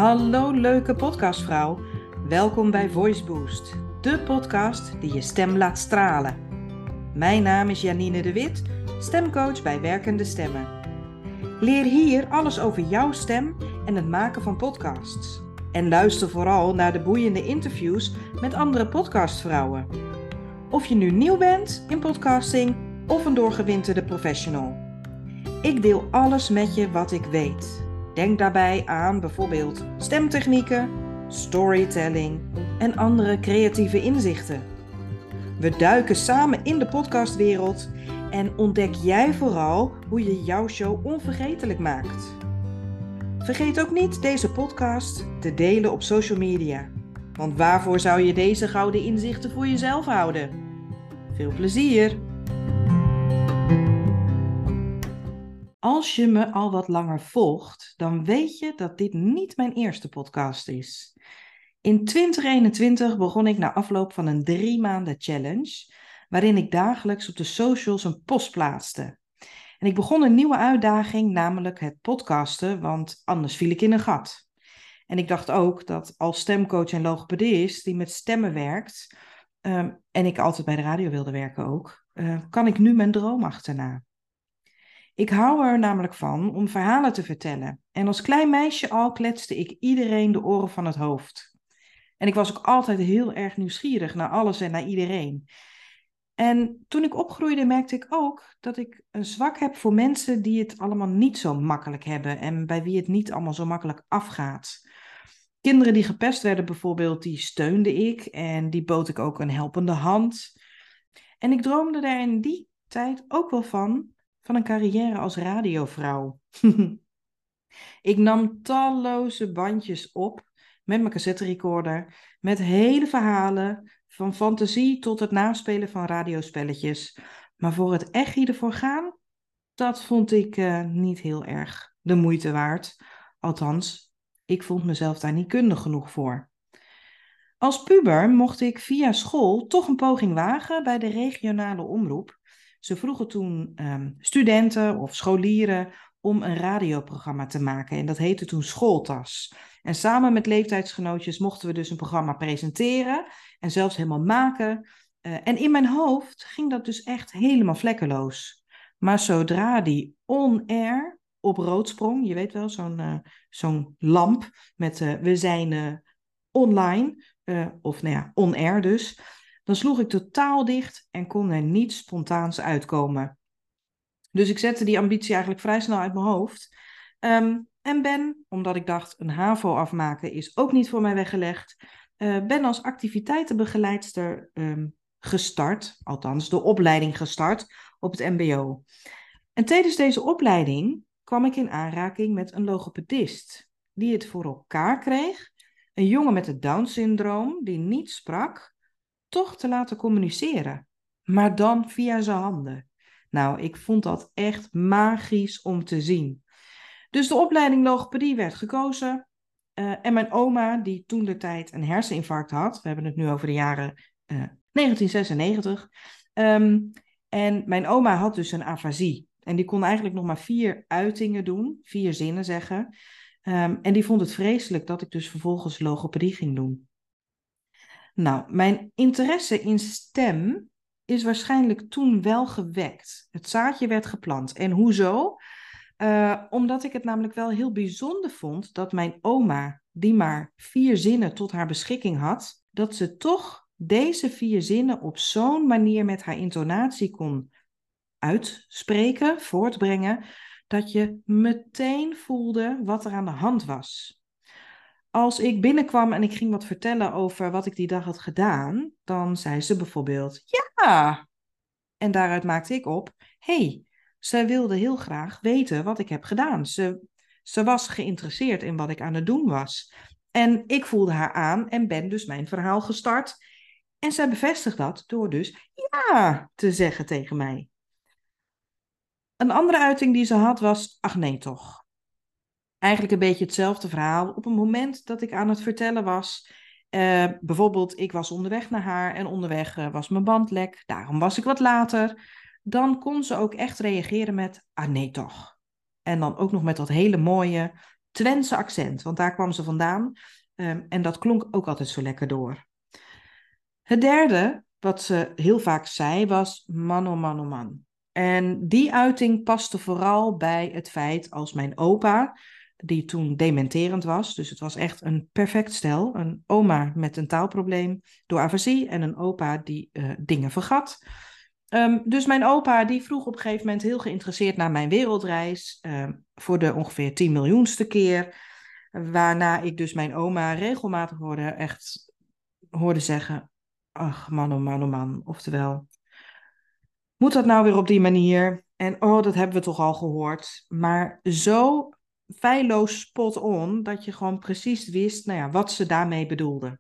Hallo leuke podcastvrouw, welkom bij Voice Boost, de podcast die je stem laat stralen. Mijn naam is Janine de Wit, stemcoach bij Werkende Stemmen. Leer hier alles over jouw stem en het maken van podcasts. En luister vooral naar de boeiende interviews met andere podcastvrouwen. Of je nu nieuw bent in podcasting of een doorgewinterde professional. Ik deel alles met je wat ik weet. Denk daarbij aan bijvoorbeeld stemtechnieken, storytelling en andere creatieve inzichten. We duiken samen in de podcastwereld en ontdek jij vooral hoe je jouw show onvergetelijk maakt. Vergeet ook niet deze podcast te delen op social media. Want waarvoor zou je deze gouden inzichten voor jezelf houden? Veel plezier! Als je me al wat langer volgt, dan weet je dat dit niet mijn eerste podcast is. In 2021 begon ik na afloop van een 3 maanden challenge, waarin ik dagelijks op de socials een post plaatste. En ik begon een nieuwe uitdaging, namelijk het podcasten, want anders viel ik in een gat. En ik dacht ook dat als stemcoach en logopedist die met stemmen werkt, en ik altijd bij de radio wilde werken ook, kan ik nu mijn droom achterna. Ik hou er namelijk van om verhalen te vertellen. En als klein meisje al kletste ik iedereen de oren van het hoofd. En ik was ook altijd heel erg nieuwsgierig naar alles en naar iedereen. En toen ik opgroeide merkte ik ook dat ik een zwak heb voor mensen die het allemaal niet zo makkelijk hebben. En bij wie het niet allemaal zo makkelijk afgaat. Kinderen die gepest werden bijvoorbeeld, die steunde ik. En die bood ik ook een helpende hand. En ik droomde daar in die tijd ook wel van een carrière als radiovrouw. Ik nam talloze bandjes op met mijn cassetterecorder, met hele verhalen, van fantasie tot het naspelen van radiospelletjes. Maar voor het echt hiervoor gaan, dat vond ik niet heel erg de moeite waard. Althans, ik vond mezelf daar niet kundig genoeg voor. Als puber mocht ik via school toch een poging wagen bij de regionale omroep. Ze vroegen toen studenten of scholieren om een radioprogramma te maken. En dat heette toen Schooltas. En samen met leeftijdsgenootjes mochten we dus een programma presenteren en zelfs helemaal maken. En in mijn hoofd ging dat dus echt helemaal vlekkeloos. Maar zodra die on-air op rood sprong, je weet wel, zo'n lamp met we zijn online, of nou ja, on-air dus, dan sloeg ik totaal dicht en kon er niets spontaans uitkomen. Dus ik zette die ambitie eigenlijk vrij snel uit mijn hoofd. En ben, omdat ik dacht een HAVO afmaken is ook niet voor mij weggelegd, ben als activiteitenbegeleidster gestart, althans de opleiding gestart op het mbo. En tijdens deze opleiding kwam ik in aanraking met een logopedist, die het voor elkaar kreeg een jongen met het Down-syndroom die niet sprak, toch te laten communiceren. Maar dan via zijn handen. Nou, ik vond dat echt magisch om te zien. Dus de opleiding logopedie werd gekozen. En mijn oma, die toen de tijd een herseninfarct had, we hebben het nu over de jaren 1996. En mijn oma had dus een afasie. En die kon eigenlijk nog maar 4 uitingen doen, 4 zinnen zeggen. En die vond het vreselijk dat ik dus vervolgens logopedie ging doen. Nou, mijn interesse in stem is waarschijnlijk toen wel gewekt. Het zaadje werd geplant. En hoezo? Omdat ik het namelijk wel heel bijzonder vond dat mijn oma, die maar 4 zinnen tot haar beschikking had, dat ze toch deze 4 zinnen op zo'n manier met haar intonatie kon uitspreken, voortbrengen, dat je meteen voelde wat er aan de hand was. Als ik binnenkwam en ik ging wat vertellen over wat ik die dag had gedaan, dan zei ze bijvoorbeeld, ja. En daaruit maakte ik op, zij wilde heel graag weten wat ik heb gedaan. Ze was geïnteresseerd in wat ik aan het doen was. En ik voelde haar aan en ben dus mijn verhaal gestart. En zij bevestigt dat door dus ja te zeggen tegen mij. Een andere uiting die ze had was, ach nee toch. Eigenlijk een beetje hetzelfde verhaal. Op een moment dat ik aan het vertellen was, bijvoorbeeld ik was onderweg naar haar en onderweg was mijn band lek, daarom was ik wat later. Dan kon ze ook echt reageren met, ah nee toch. En dan ook nog met dat hele mooie, Twentse accent, want daar kwam ze vandaan. En dat klonk ook altijd zo lekker door. Het derde, wat ze heel vaak zei, was man, oh man, oh man. En die uiting paste vooral bij het feit als mijn opa, die toen dementerend was, dus het was echt een perfect stel, een oma met een taalprobleem door afasie en een opa die dingen vergat. Dus mijn opa die vroeg op een gegeven moment heel geïnteresseerd naar mijn wereldreis voor de ongeveer 10 miljoenste keer. Waarna ik dus mijn oma regelmatig hoorde zeggen, ach man, oh man, oh man. Oftewel, moet dat nou weer op die manier? En oh, dat hebben we toch al gehoord. Maar zo feilloos spot on dat je gewoon precies wist, nou ja, wat ze daarmee bedoelde.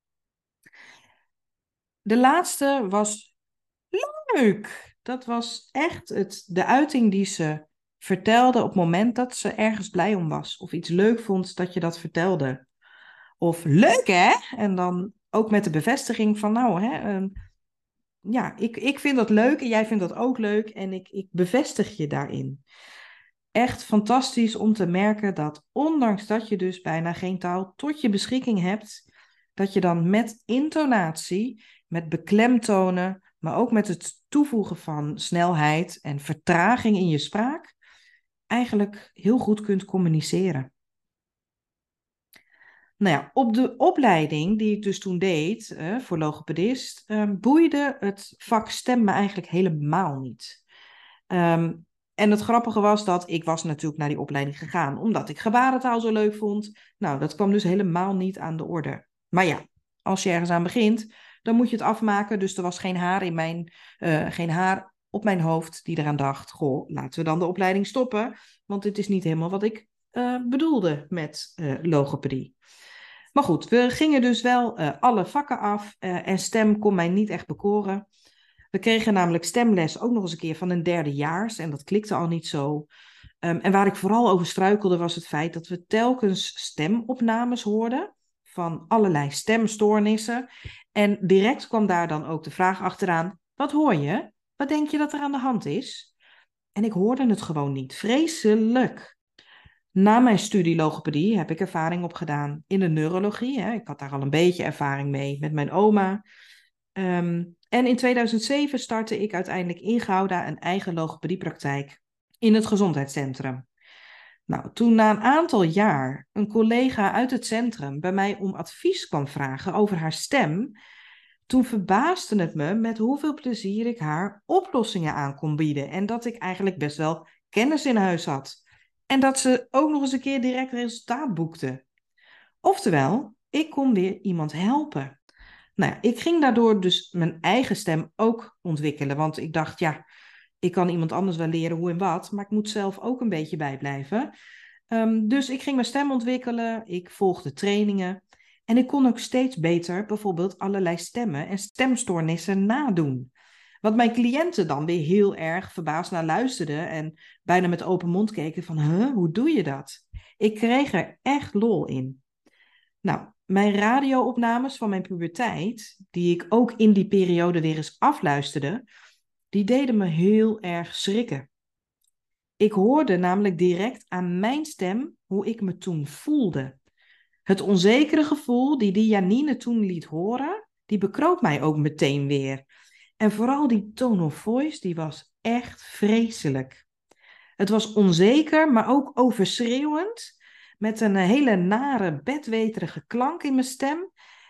De laatste was leuk. Dat was echt de uiting die ze vertelde op het moment dat ze ergens blij om was. Of iets leuk vond dat je dat vertelde. Of leuk hè? En dan ook met de bevestiging van nou hè, ja, ik vind dat leuk en jij vindt dat ook leuk en ik bevestig je daarin. Echt fantastisch om te merken dat ondanks dat je dus bijna geen taal tot je beschikking hebt, dat je dan met intonatie, met beklemtonen, maar ook met het toevoegen van snelheid en vertraging in je spraak, eigenlijk heel goed kunt communiceren. Nou ja, op de opleiding die ik dus toen deed voor logopedist, boeide het vak stem me eigenlijk helemaal niet. En het grappige was dat ik was natuurlijk naar die opleiding gegaan, omdat ik gebarentaal zo leuk vond. Nou, dat kwam dus helemaal niet aan de orde. Maar ja, als je ergens aan begint, dan moet je het afmaken. Dus er was geen haar op mijn hoofd die eraan dacht, goh, laten we dan de opleiding stoppen, want dit is niet helemaal wat ik bedoelde met logopedie. Maar goed, we gingen dus wel alle vakken af en stem kon mij niet echt bekoren. We kregen namelijk stemles ook nog eens een keer van een derdejaars en dat klikte al niet zo. En waar ik vooral over struikelde was het feit dat we telkens stemopnames hoorden van allerlei stemstoornissen. En direct kwam daar dan ook de vraag achteraan, wat hoor je? Wat denk je dat er aan de hand is? En ik hoorde het gewoon niet. Vreselijk. Na mijn studie logopedie heb ik ervaring opgedaan in de neurologie. Hè. Ik had daar al een beetje ervaring mee met mijn oma. En in 2007 startte ik uiteindelijk in Gouda een eigen logopediepraktijk in het gezondheidscentrum. Nou, toen na een aantal jaar een collega uit het centrum bij mij om advies kwam vragen over haar stem, toen verbaasde het me met hoeveel plezier ik haar oplossingen aan kon bieden en dat ik eigenlijk best wel kennis in huis had. En dat ze ook nog eens een keer direct resultaat boekte. Oftewel, ik kon weer iemand helpen. Nou ja, ik ging daardoor dus mijn eigen stem ook ontwikkelen. Want ik dacht, ja, ik kan iemand anders wel leren hoe en wat, maar ik moet zelf ook een beetje bijblijven. Dus ik ging mijn stem ontwikkelen, ik volgde trainingen. En ik kon ook steeds beter bijvoorbeeld allerlei stemmen en stemstoornissen nadoen. Wat mijn cliënten dan weer heel erg verbaasd naar luisterden en bijna met open mond keken van, hoe doe je dat? Ik kreeg er echt lol in. Nou, mijn radioopnames van mijn puberteit, die ik ook in die periode weer eens afluisterde, die deden me heel erg schrikken. Ik hoorde namelijk direct aan mijn stem hoe ik me toen voelde. Het onzekere gevoel die Janine toen liet horen, die bekroop mij ook meteen weer. En vooral die tone of voice, die was echt vreselijk. Het was onzeker, maar ook overschreeuwend, met een hele nare, bedweterige klank in mijn stem.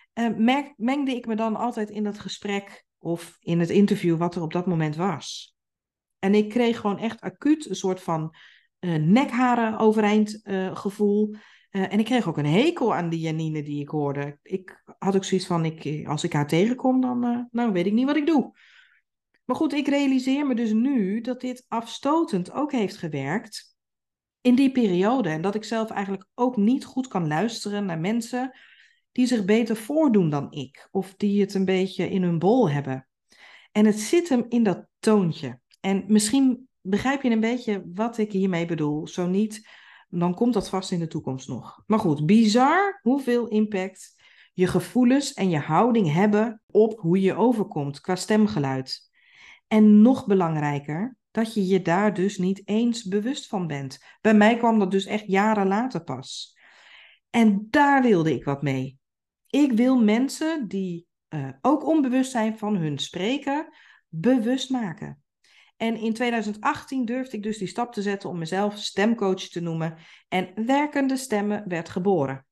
Mengde ik me dan altijd in dat gesprek of in het interview wat er op dat moment was. En ik kreeg gewoon echt acuut een soort van nekharen overeind gevoel. En ik kreeg ook een hekel aan die Janine die ik hoorde. Ik had ook zoiets van, als ik haar tegenkom, dan nou, weet ik niet wat ik doe. Maar goed, ik realiseer me dus nu dat dit afstotend ook heeft gewerkt in die periode. En dat ik zelf eigenlijk ook niet goed kan luisteren naar mensen die zich beter voordoen dan ik. Of die het een beetje in hun bol hebben. En het zit hem in dat toontje. En misschien begrijp je een beetje wat ik hiermee bedoel. Zo niet, dan komt dat vast in de toekomst nog. Maar goed, bizar hoeveel impact je gevoelens en je houding hebben op hoe je overkomt qua stemgeluid. En nog belangrijker, dat je je daar dus niet eens bewust van bent. Bij mij kwam dat dus echt jaren later pas. En daar wilde ik wat mee. Ik wil mensen die ook onbewust zijn van hun spreken, bewust maken. En in 2018 durfde ik dus die stap te zetten om mezelf stemcoach te noemen. En Werkende Stemmen werd geboren.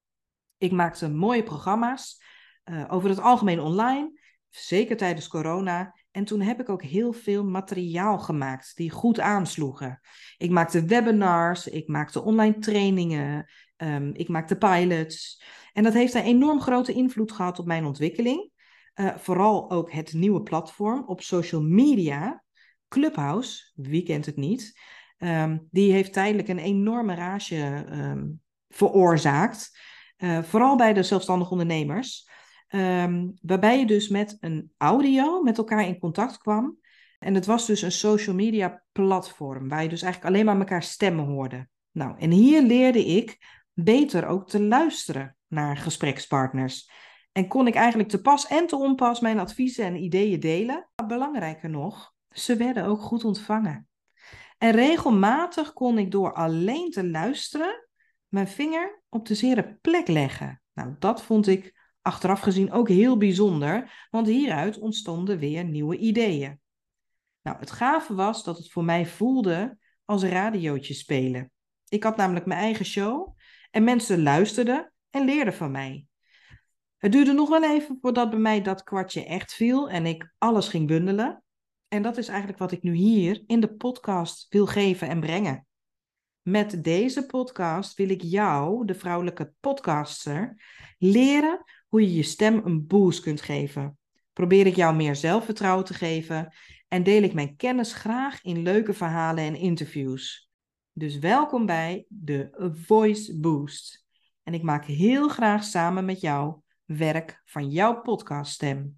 Ik maakte mooie programma's, over het algemeen online, zeker tijdens corona. En toen heb ik ook heel veel materiaal gemaakt die goed aansloegen. Ik maakte webinars, ik maakte online trainingen, ik maakte pilots. En dat heeft een enorm grote invloed gehad op mijn ontwikkeling. Vooral ook het nieuwe platform op social media, Clubhouse, wie kent het niet. Die heeft tijdelijk een enorme rage veroorzaakt. Vooral bij de zelfstandige ondernemers. Waarbij je dus met een audio met elkaar in contact kwam. En het was dus een social media platform. Waar je dus eigenlijk alleen maar elkaar stemmen hoorde. Nou, en hier leerde ik beter ook te luisteren naar gesprekspartners. En kon ik eigenlijk te pas en te onpas mijn adviezen en ideeën delen. Maar belangrijker nog, ze werden ook goed ontvangen. En regelmatig kon ik door alleen te luisteren mijn vinger op de zere plek leggen. Nou, dat vond ik achteraf gezien ook heel bijzonder, want hieruit ontstonden weer nieuwe ideeën. Nou, het gave was dat het voor mij voelde als radiootje spelen. Ik had namelijk mijn eigen show en mensen luisterden en leerden van mij. Het duurde nog wel even voordat bij mij dat kwartje echt viel en ik alles ging bundelen. En dat is eigenlijk wat ik nu hier in de podcast wil geven en brengen. Met deze podcast wil ik jou, de vrouwelijke podcaster, leren hoe je je stem een boost kunt geven. Probeer ik jou meer zelfvertrouwen te geven en deel ik mijn kennis graag in leuke verhalen en interviews. Dus welkom bij de Voice Boost. En ik maak heel graag samen met jou werk van jouw podcaststem.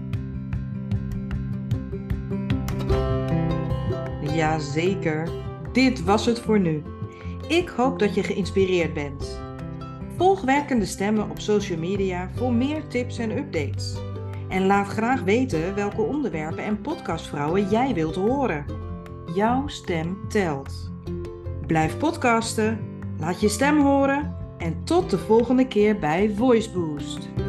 Jazeker, dit was het voor nu. Ik hoop dat je geïnspireerd bent. Volg Werkende Stemmen op social media voor meer tips en updates. En laat graag weten welke onderwerpen en podcastvrouwen jij wilt horen. Jouw stem telt. Blijf podcasten, laat je stem horen en tot de volgende keer bij Voice Boost.